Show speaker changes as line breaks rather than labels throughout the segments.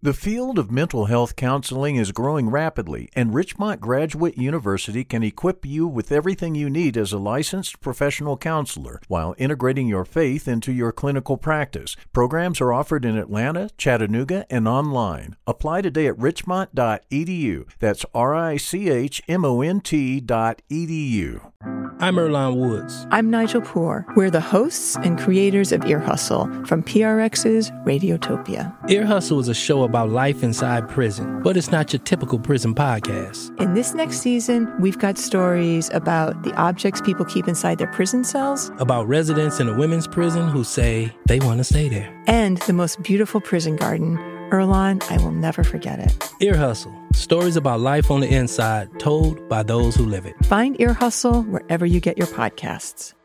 The field of mental health counseling is growing rapidly, and Richmont Graduate University can equip you with everything you need as a licensed professional counselor while integrating your faith into your clinical practice. Programs are offered in Atlanta, Chattanooga, and online. Apply today at richmont.edu. That's richmont.edu.
I'm Earlonne Woods.
I'm Nigel Poor. We're the hosts and creators of Ear Hustle from PRX's Radiotopia.
Ear Hustle is a show about life inside prison, but it's not your typical prison podcast.
In this next season, we've got stories about the objects people keep inside their prison cells,
about residents in a women's prison who say they want to stay there,
and the most beautiful prison garden. Earlonne, I will never forget it.
Ear Hustle. Stories about life on the inside, told by those who live it.
Find Ear Hustle wherever you get your podcasts.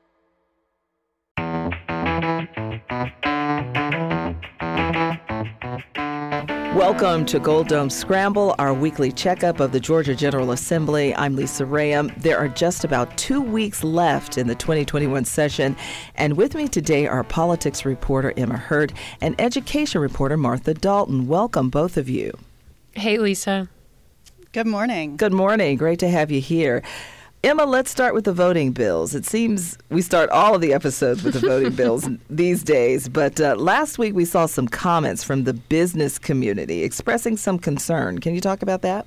Welcome to Gold Dome Scramble, our weekly checkup of the Georgia General Assembly. I'm Lisa Rayam. There are just about 2 weeks left in the 2021 session, and with me today are politics reporter Emma Hurt and education reporter Martha Dalton. Welcome, both of you.
Hey, Lisa.
Good morning.
Good morning. Great to have you here. Emma, let's start with the voting bills. It seems we start all of the episodes with the voting bills these days, but last week we saw some comments from the business community expressing some concern. Can you talk about that?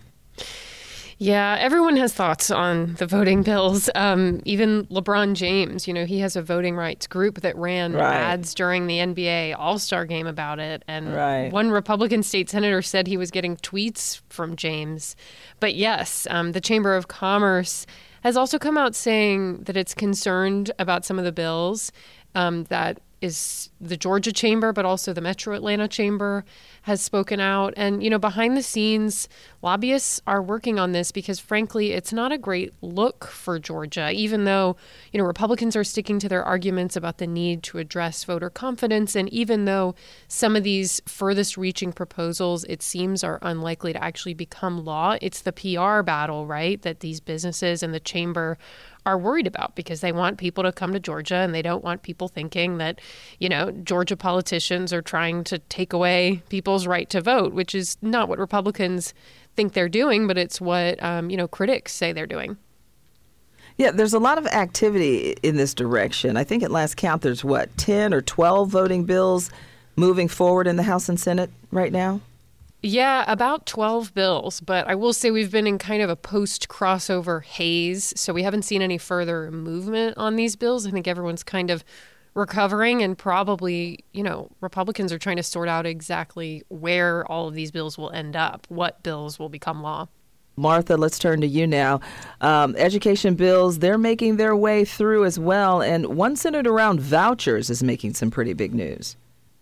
Yeah, everyone has thoughts on the voting bills. Even LeBron James, he has a voting rights group that ran ads during the NBA All-Star game about it. And one Republican state senator said he was getting tweets from James. But yes, the Chamber of Commerce has also come out saying that it's concerned about some of the bills. That is the Georgia Chamber, but also the Metro Atlanta Chamber has spoken out. And, behind the scenes, lobbyists are working on this because, frankly, it's not a great look for Georgia, even though, Republicans are sticking to their arguments about the need to address voter confidence. And even though some of these furthest reaching proposals, it seems, are unlikely to actually become law, it's the PR battle, right, that these businesses and the chamber are worried about because they want people to come to Georgia and they don't want people thinking that, Georgia politicians are trying to take away people's right to vote, which is not what Republicans think they're doing, but it's what, critics say they're doing.
Yeah, there's a lot of activity in this direction. I think at last count there's, 10 or 12 voting bills moving forward in the House and Senate right now?
Yeah, about 12 bills, but I will say we've been in kind of a post-crossover haze, so we haven't seen any further movement on these bills. I think everyone's kind of recovering, and probably, Republicans are trying to sort out exactly where all of these bills will end up, what bills will become law.
Martha, let's turn to you now. Education bills, they're making their way through as well, and one centered around vouchers is making some pretty big news.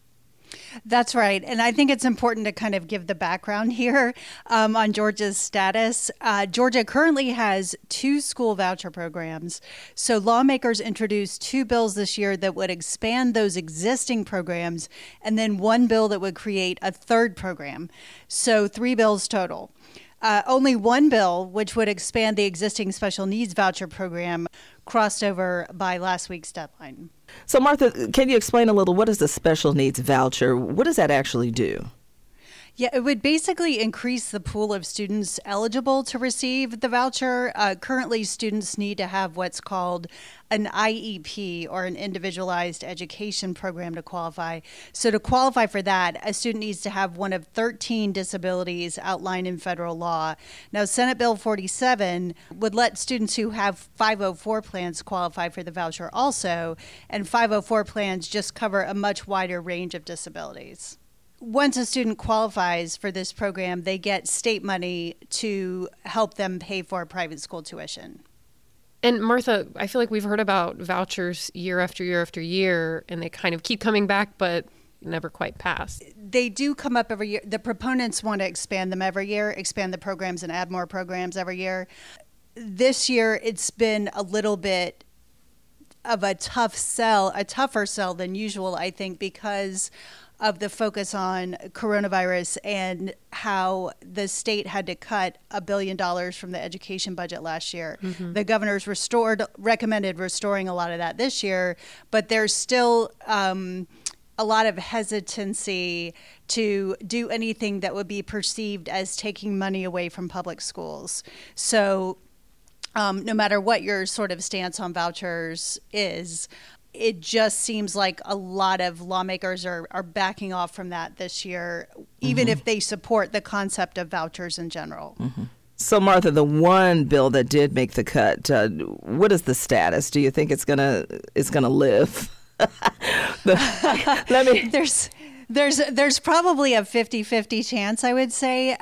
That's right. And I think it's important to kind of give the background here on Georgia's status. Georgia currently has 2 school voucher programs. So lawmakers introduced 2 bills this year that would expand those existing programs, and then 1 bill that would create a 3rd program. So 3 bills total. Only 1 bill, which would expand the existing special needs voucher program, crossed over by last week's deadline.
So, Martha, can you explain a little, what is the special needs voucher? What does that actually do?
Yeah, it would basically increase the pool of students eligible to receive the voucher. Currently, students need to have what's called an IEP, or an individualized education program, to qualify. So to qualify for that, a student needs to have one of 13 disabilities outlined in federal law. Now, Senate Bill 47 would let students who have 504 plans qualify for the voucher also, and 504 plans just cover a much wider range of disabilities. Once a student qualifies for this program, they get state money to help them pay for private school tuition.
And Martha, I feel like we've heard about vouchers year after year after year, and they kind of keep coming back, but never quite pass.
They do come up every year. The proponents want to expand them every year, expand the programs and add more programs every year. This year, it's been a little bit of a tougher sell than usual, I think, because of the focus on coronavirus and how the state had to cut $1 billion from the education budget last year. Mm-hmm. The governors recommended restoring a lot of that this year, but there's still a a lot of hesitancy to do anything that would be perceived as taking money away from public schools. So no matter what your sort of stance on vouchers is, it just seems like a lot of lawmakers are backing off from that this year, even if they support the concept of vouchers in general.
So, Martha, the one bill that did make the cut, what is the status? Do you think it's gonna live?
There's probably a 50-50 chance, I would say.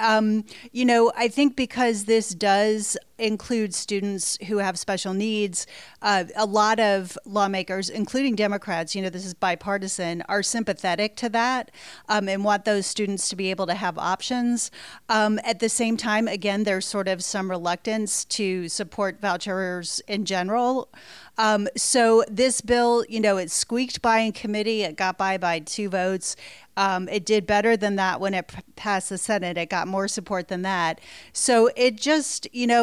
I think because this does include students who have special needs, a lot of lawmakers, including Democrats, this is bipartisan, are sympathetic to that and want those students to be able to have options. At the same time, again, there's sort of some reluctance to support vouchers in general. So this bill, it squeaked by in committee. It got by 2 votes. It did better than that when it passed the Senate. It got more support than that. So it just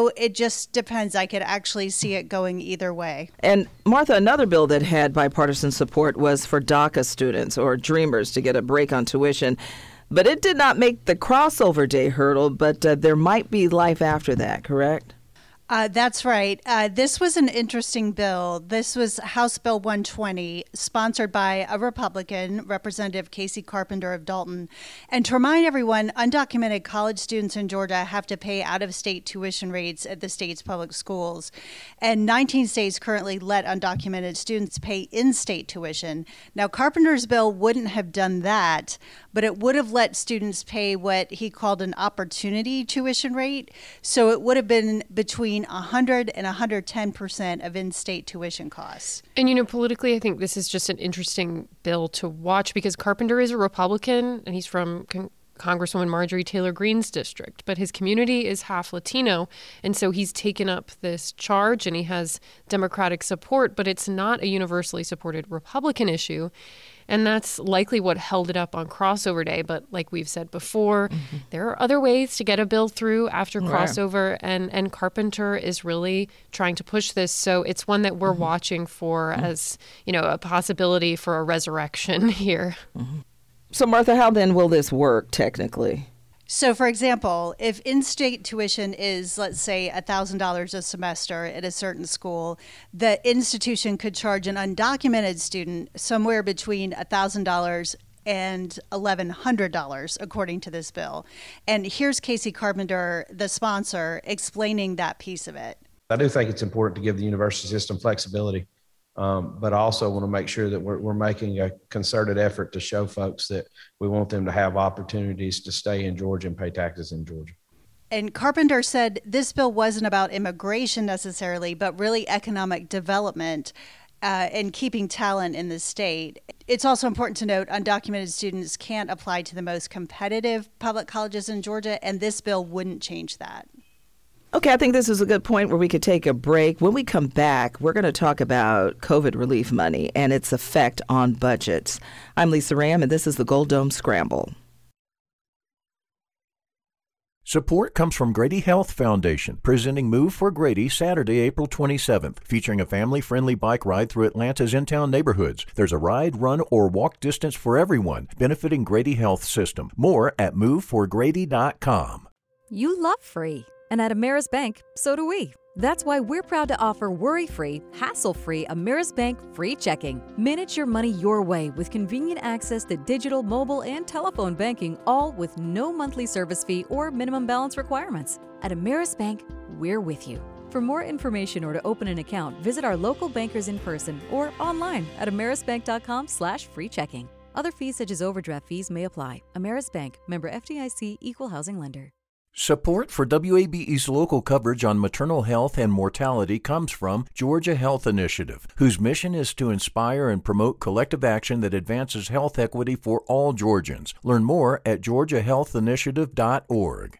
depends. I could actually see it going either way.
And Martha, another bill that had bipartisan support was for DACA students or Dreamers to get a break on tuition. But it did not make the crossover day hurdle, but there might be life after that, correct?
That's right. This was an interesting bill. This was House Bill 120, sponsored by a Republican, Representative Casey Carpenter of Dalton. And to remind everyone, undocumented college students in Georgia have to pay out-of-state tuition rates at the state's public schools. And 19 states currently let undocumented students pay in-state tuition. Now, Carpenter's bill wouldn't have done that, but it would have let students pay what he called an opportunity tuition rate. So it would have been between 100 and 110% of in-state tuition costs.
And, politically, I think this is just an interesting bill to watch because Carpenter is a Republican and he's from Congresswoman Marjorie Taylor Greene's district, but his community is half Latino. And so he's taken up this charge and he has Democratic support, but it's not a universally supported Republican issue. And that's likely what held it up on crossover day. But like we've said before, there are other ways to get a bill through after crossover. And Carpenter is really trying to push this. So it's one that we're watching for as, a possibility for a resurrection here.
So, Martha, how then will this work technically?
So, for example, if in-state tuition is, let's say, $1,000 a semester at a certain school, the institution could charge an undocumented student somewhere between $1,000 and $1,100, according to this bill. And here's Casey Carpenter, the sponsor, explaining that piece of it.
I do think it's important to give the university system flexibility. But I also want to make sure that we're making a concerted effort to show folks that we want them to have opportunities to stay in Georgia and pay taxes in Georgia.
And Carpenter said this bill wasn't about immigration necessarily, but really economic development and keeping talent in the state. It's also important to note undocumented students can't apply to the most competitive public colleges in Georgia, and this bill wouldn't change that.
Okay, I think this is a good point where we could take a break. When we come back, we're going to talk about COVID relief money and its effect on budgets. I'm Lisa Ram, and this is the Gold Dome Scramble.
Support comes from Grady Health Foundation, presenting Move for Grady Saturday, April 27th, featuring a family-friendly bike ride through Atlanta's in-town neighborhoods. There's a ride, run, or walk distance for everyone, benefiting Grady Health System. More at moveforgrady.com.
You love free. And at Ameris Bank, so do we. That's why we're proud to offer worry-free, hassle-free Ameris Bank free checking. Manage your money your way with convenient access to digital, mobile, and telephone banking, all with no monthly service fee or minimum balance requirements. At Ameris Bank, we're with you. For more information or to open an account, visit our local bankers in person or online at amerisbank.com/free checking. Other fees such as overdraft fees may apply. Ameris Bank, member FDIC, equal housing lender.
Support for WABE's local coverage on maternal health and mortality comes from Georgia Health Initiative, whose mission is to inspire and promote collective action that advances health equity for all Georgians. Learn more at georgiahealthinitiative.org.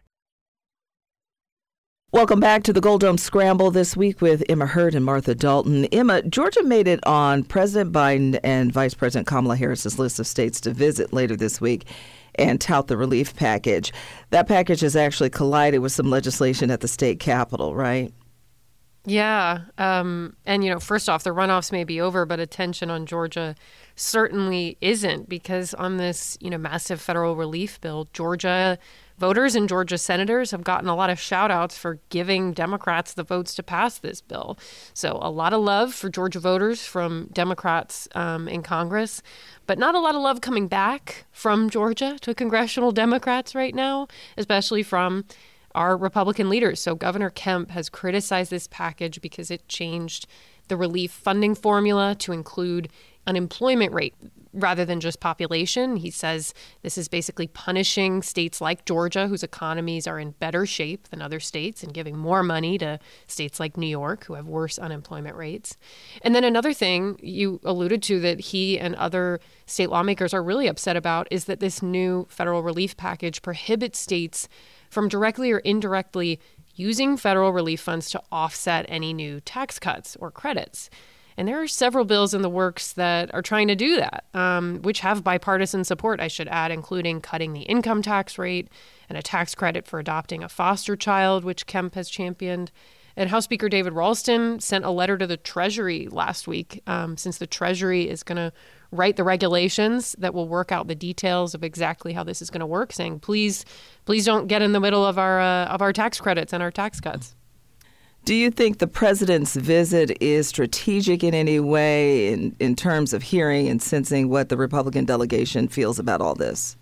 Welcome back to the Gold Dome Scramble this week with Emma Hurt and Martha Dalton. Emma, Georgia made it on President Biden and Vice President Kamala Harris's list of states to visit later this week and tout the relief package. That package has actually collided with some legislation at the state capitol, right?
Yeah. And, first off, the runoffs may be over, but attention on Georgia certainly isn't, because on this, massive federal relief bill, Georgia voters and Georgia senators have gotten a lot of shout outs for giving Democrats the votes to pass this bill. So a lot of love for Georgia voters from Democrats in Congress, but not a lot of love coming back from Georgia to congressional Democrats right now, especially from our Republican leaders. So Governor Kemp has criticized this package because it changed the relief funding formula to include unemployment rate rather than just population. He says this is basically punishing states like Georgia, whose economies are in better shape than other states, and giving more money to states like New York, who have worse unemployment rates. And then another thing you alluded to that he and other state lawmakers are really upset about is that this new federal relief package prohibits states from directly or indirectly using federal relief funds to offset any new tax cuts or credits. And there are several bills in the works that are trying to do that, which have bipartisan support, I should add, including cutting the income tax rate and a tax credit for adopting a foster child, which Kemp has championed. And House Speaker David Ralston sent a letter to the Treasury last week, since the Treasury is going to write the regulations that will work out the details of exactly how this is going to work, saying, please don't get in the middle of our tax credits and our tax cuts.
Do you think the president's visit is strategic in any way in terms of hearing and sensing what the Republican delegation feels about all this?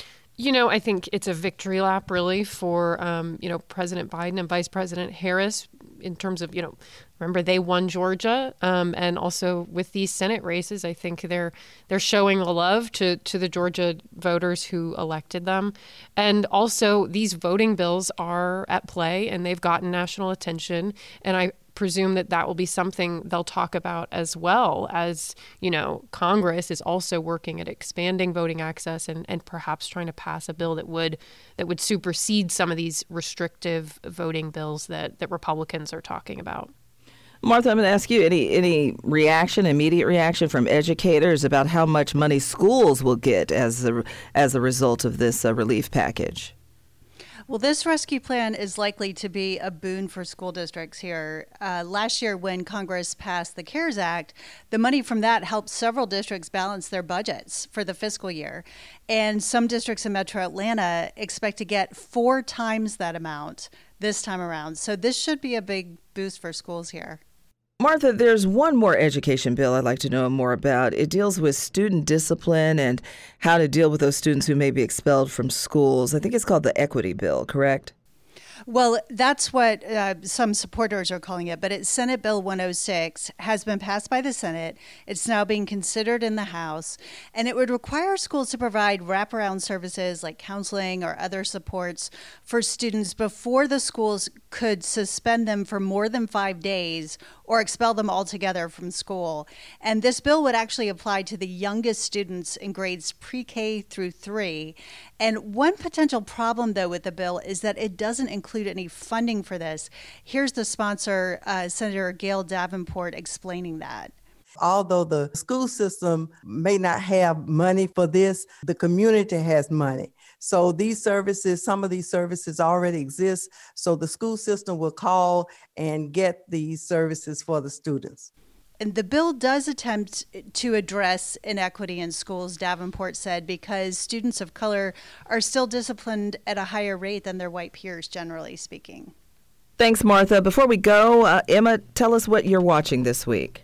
I think it's a victory lap, really, for, President Biden and Vice President Harris in terms of, remember, they won Georgia. And also with these Senate races, I think they're showing the love to the Georgia voters who elected them. And also these voting bills are at play and they've gotten national attention. And I presume that will be something they'll talk about, as well as, Congress is also working at expanding voting access and perhaps trying to pass a bill that would supersede some of these restrictive voting bills that Republicans are talking about.
Martha, I'm going to ask you any immediate reaction from educators about how much money schools will get as a result of this relief package?
Well, this rescue plan is likely to be a boon for school districts here. Last year, when Congress passed the CARES Act, the money from that helped several districts balance their budgets for the fiscal year. And some districts in Metro Atlanta expect to get 4 times that amount this time around. So this should be a big boost for schools here.
Martha, there's one more education bill I'd like to know more about. It deals with student discipline and how to deal with those students who may be expelled from schools. I think it's called the Equity Bill, correct?
Well, that's what some supporters are calling it, but it's Senate Bill 106, has been passed by the Senate. It's now being considered in the House, and it would require schools to provide wraparound services like counseling or other supports for students before the schools could suspend them for more than 5 days or expel them altogether from school. And this bill would actually apply to the youngest students in grades pre-K through 3. And one potential problem, though, with the bill is that it doesn't include any funding for this. Here's the sponsor, Senator Gail Davenport, explaining that.
Although the school system may not have money for this, the community has money. So these services, some of these services already exist. So the school system will call and get these services for the students.
And the bill does attempt to address inequity in schools, Davenport said, because students of color are still disciplined at a higher rate than their white peers, generally speaking.
Thanks, Martha. Before we go, Emma, tell us what you're watching this week.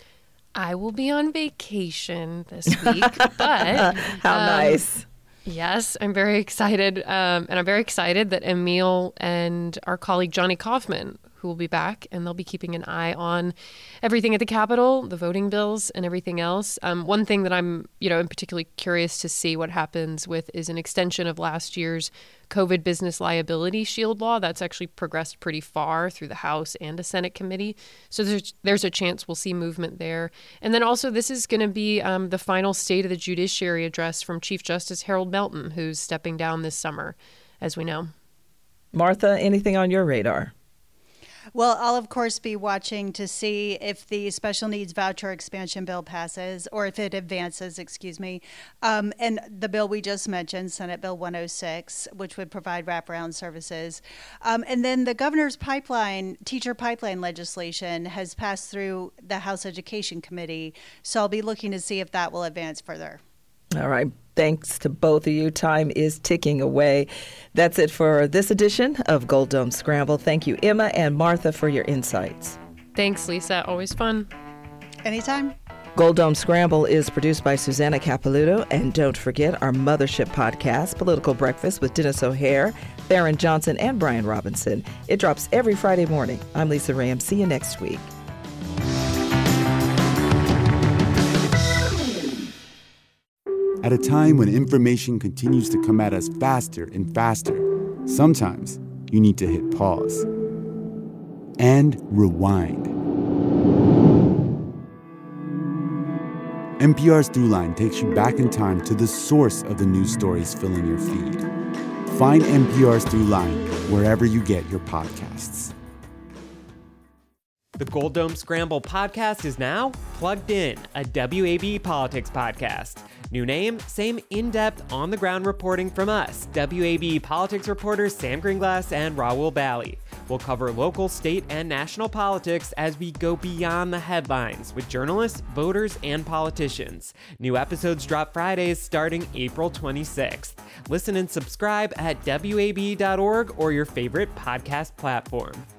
I will be on vacation this week, but
how nice.
Yes, I'm very excited. And I'm very excited that Emil and our colleague Johnny Kaufman, who will be back, and they'll be keeping an eye on everything at the Capitol, the voting bills and everything else. One thing that I'm, in particularly curious to see what happens with is an extension of last year's COVID business liability shield law. That's actually progressed pretty far through the House and a Senate committee. So there's a chance we'll see movement there. And then also this is going to be the final State of the Judiciary address from Chief Justice Harold Melton, who's stepping down this summer, as we know.
Martha, anything on your radar?
Well, I'll of course be watching to see if the special needs voucher expansion bill passes, or if it advances, and the bill we just mentioned, Senate Bill 106, which would provide wraparound services. And then the governor's teacher pipeline legislation has passed through the House Education Committee, so I'll be looking to see if that will advance further.
All right. Thanks to both of you. Time is ticking away. That's it for this edition of Gold Dome Scramble. Thank you, Emma and Martha, for your insights.
Thanks, Lisa. Always fun.
Anytime.
Gold Dome Scramble is produced by Susanna Capilouto. And don't forget our mothership podcast, Political Breakfast with Dennis O'Hare, Barron Johnson, and Brian Robinson. It drops every Friday morning. I'm Lisa Ram. See you next week.
At a time when information continues to come at us faster and faster, sometimes you need to hit pause and rewind. NPR's Throughline takes you back in time to the source of the news stories filling your feed. Find NPR's Throughline wherever you get your podcasts.
The Gold Dome Scramble podcast is now Plugged In, a WAB politics podcast. New name, same in-depth, on-the-ground reporting from us, WAB politics reporters Sam Greenglass and Raul Bally. We'll cover local, state, and national politics as we go beyond the headlines with journalists, voters, and politicians. New episodes drop Fridays starting April 26th. Listen and subscribe at WAB.org or your favorite podcast platform.